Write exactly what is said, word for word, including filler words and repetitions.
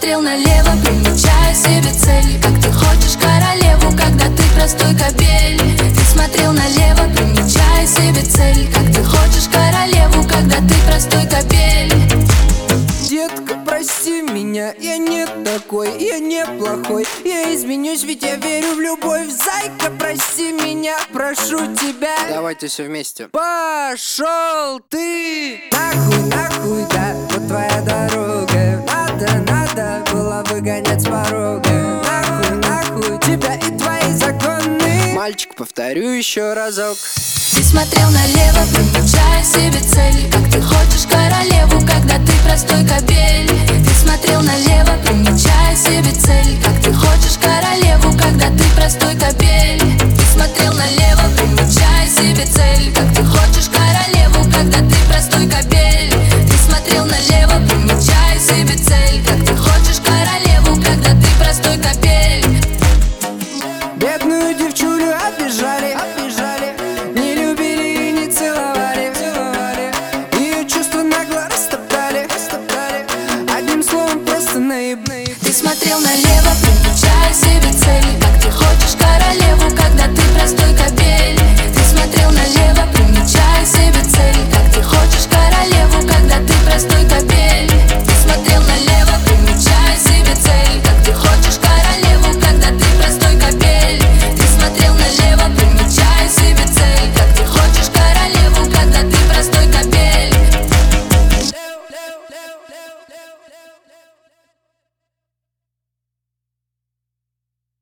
смотрел налево, примечая себе цель. Как ты хочешь королеву, когда ты простой кобель. Ты смотрел налево, примечая себе цель. Как ты хочешь королеву, когда ты простой кобель. Детка, прости меня, я не такой, я не плохой. Я изменюсь, ведь я верю в любовь. Зайка, прости меня, прошу тебя. Давайте все вместе. Пошел ты! Нахуй, нахуй, да, вот твоя дорога. Надо, надо было выгонять с порога. Нахуй, нахуй, тебя и твои законы. Мальчик, повторю еще разок. Ты смотрел налево, примечая себе цель. Как ты хочешь королеву, когда ты простой кобель. Ты смотрел налево, примечая себе цель. Как ты хочешь королеву.